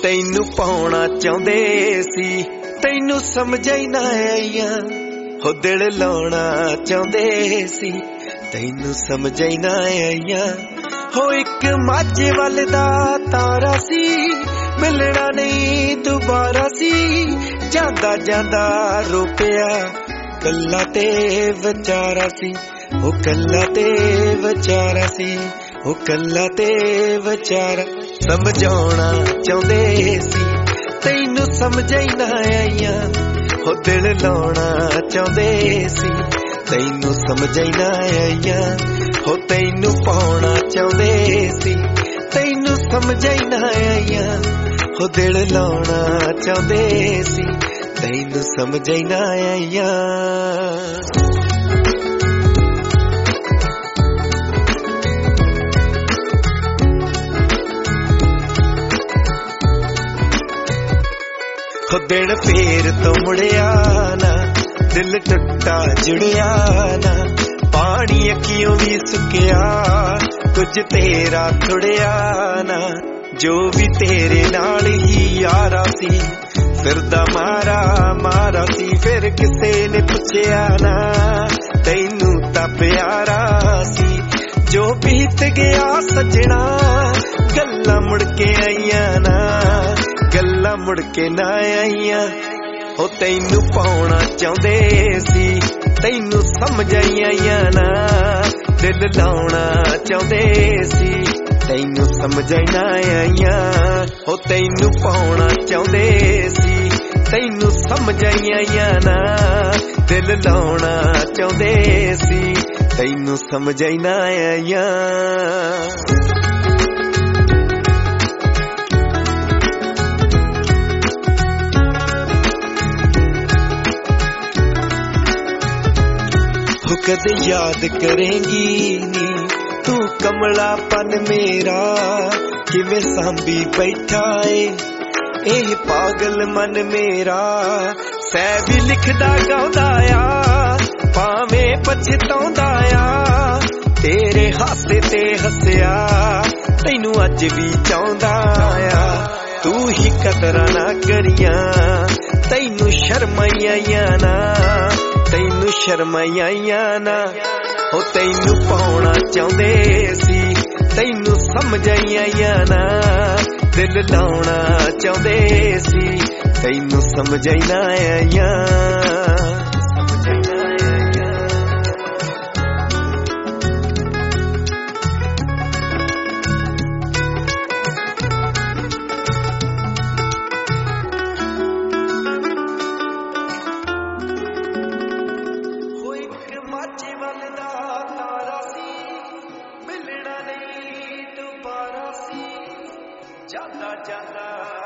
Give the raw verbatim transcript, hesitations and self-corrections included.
तैनू पाउणा चाहुंदे सी, तैनू समझ ही ना आईया। हो दिल लाउणा चाहुंदे सी, तैनू समझ ही ना आईया। हो एक माझे वाल दा तारा सी, मिलना नहीं दोबारा सी। जांदा जांदा रो पिया, कल्ला ते विचारा सी। ओ कल्ला ते विचारा सी, ओ कल्ला ते विचारा। समझाउणा चाहुंदे सी, तैनू समझ ही ना आईया। हो दिल लाउणा चाहुंदे सी, तैनू समझ ही ना आईया। हो तैनू पाउणा चाहुंदे सी, तैनू समझ ही ना आईया। हो दिल लाउणा चाहुंदे सी, तैनू समझ ही ना आईया। हो दिन फेर तो मुड़िया ना, दिल टुटा जुड़िया ना। पानी अखियों भी सुकिया, कुछ तेरा थुड़िया ना। जो भी तेरे नाल ही यारा सी, फिरदा मारा मारा सी। फिर किसे ने पुछया ना, तैनू तां प्यारा सी। जो बीत गया सजना, गल्लां मुड़ के आईया ना, गल्लां मुड़ के ना आईया। हो तैनू पाउणा चाहुंदे सी, तैनू समझ आईया ना। दिल लाउणा चाहुंदे सी, तैनू समझ ना आईया। हो तैनू पाउणा चाहुंदे सी, तैनू समझ आईया ना। दिल लाउणा चाहुंदे सी, तैनू समझ ना आईया। कदे याद करेंगी नी तू कमलापन मेरा, किवें सांभी बैठा है एह पागल मन मेरा। सै भी लिखदा गाउंदा आ, भावें पछताउंदा आ। तेरे हासे ते हसया, तैनू अज भी चाहुंदा आ। तू ही कदरां ना करियां, तैनू शर्म आईया ना, तैनू शर्म आईया ना। हो तैनू पाउणा चाहुंदे सी, तैनू समझ आईया ना। दिल लाउणा चाहुंदे सी, तैनू समझ ना आईया। जांदा जांदा